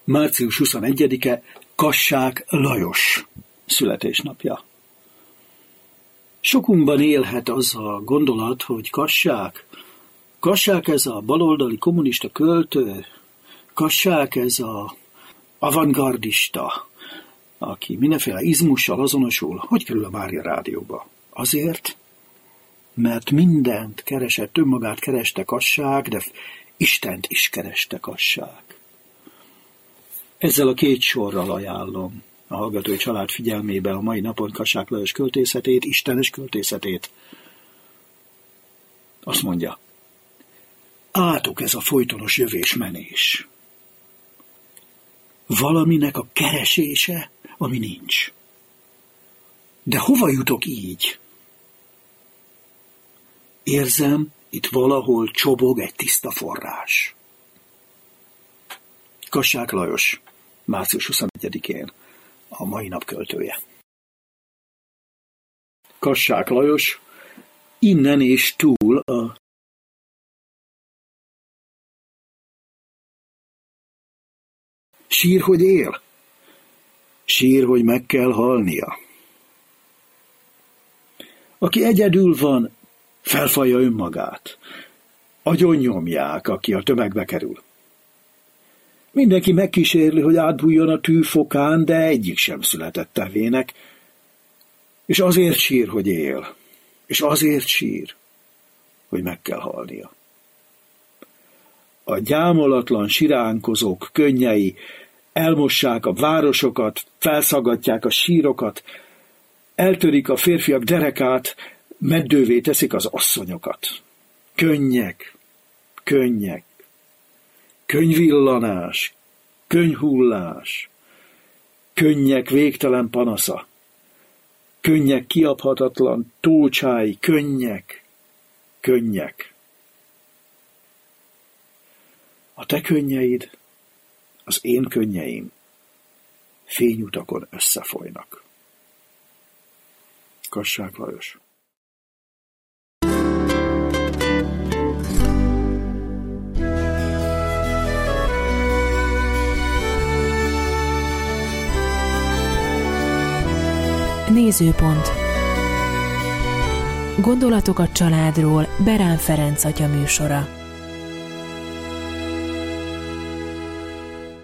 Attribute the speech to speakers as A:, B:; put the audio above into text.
A: Március 21-e Kassák Lajos születésnapja. Sokunkban élhet az a gondolat, hogy Kassák ez a baloldali kommunista költő, Kassák ez a avantgardista, aki mindenféle izmussal azonosul. Hogy kerül a Mária Rádióba? Azért, mert mindent keresett, önmagát kereste Kassák, de Istent is kereste Kassák. Ezzel a két sorral ajánlom a hallgatói család figyelmébe a mai napon Kassák Lajos költészetét, istenes költészetét. Azt mondja, átok ez a folytonos jövés-menés. Valaminek a keresése, ami nincs. De hova jutok így? Érzem, itt valahol csobog egy tiszta forrás. Kassák Lajos, március 21-én, a mai nap költője. Kassák Lajos, innen és túl a sír, hogy él, sír, hogy meg kell halnia. Aki egyedül van, felfalja önmagát. Agyonnyomják, aki a tömegbe kerül. Mindenki megkísérli, hogy átbújjon a tűfokán, de egyik sem született tevének, és azért sír, hogy él, és azért sír, hogy meg kell halnia. A gyámolatlan siránkozók könnyei elmossák a városokat, felszaggatják a sírokat, eltörik a férfiak derekát, meddővé teszik az asszonyokat. Könnyek, könyvillanás, könyhullás, könnyek végtelen panasza, könnyek kiabhatatlan tócsái, könnyek. A te könnyeid, az én könnyeim fényutakon összefolynak. Kassák Lajos.
B: Nézőpont. Gondolatok a családról Berán Ferenc atya műsora.